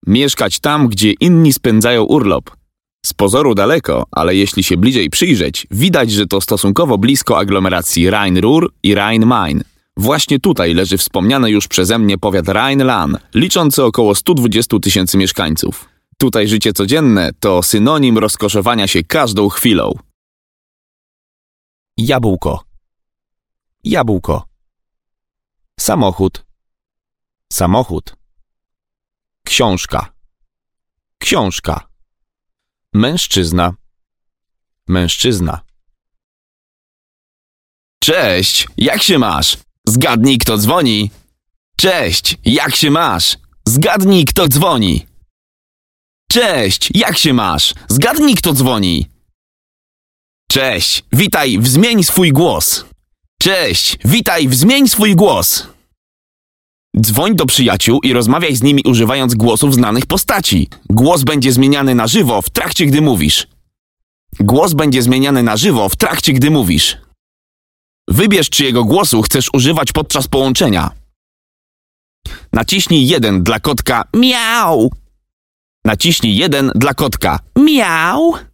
Mieszkać tam, gdzie inni spędzają urlop. Z pozoru daleko, ale jeśli się bliżej przyjrzeć, widać, że to stosunkowo blisko aglomeracji Rhein-Ruhr i Rhein-Main. Właśnie tutaj leży wspomniany już przeze mnie powiat Rhein-Lahn, liczący około 120 000 mieszkańców. Tutaj życie codzienne to synonim rozkoszowania się każdą chwilą. Jabłko. Jabłko. Samochód. Samochód. Książka. Książka. Mężczyzna. Mężczyzna. Cześć, jak się masz? Zgadnij, kto dzwoni. Cześć, jak się masz? Zgadnij, kto dzwoni. Cześć, jak się masz? Zgadnij, kto dzwoni. Cześć, witaj, wzmień swój głos. Cześć, witaj, wzmień swój głos. Dzwoń do przyjaciół i rozmawiaj z nimi używając głosów znanych postaci. Głos będzie zmieniany na żywo w trakcie, gdy mówisz. Głos będzie zmieniany na żywo w trakcie, gdy mówisz. Wybierz, czyjego głosu chcesz używać podczas połączenia. Naciśnij 1 dla kotka miau. Naciśnij 1 dla kotka miau.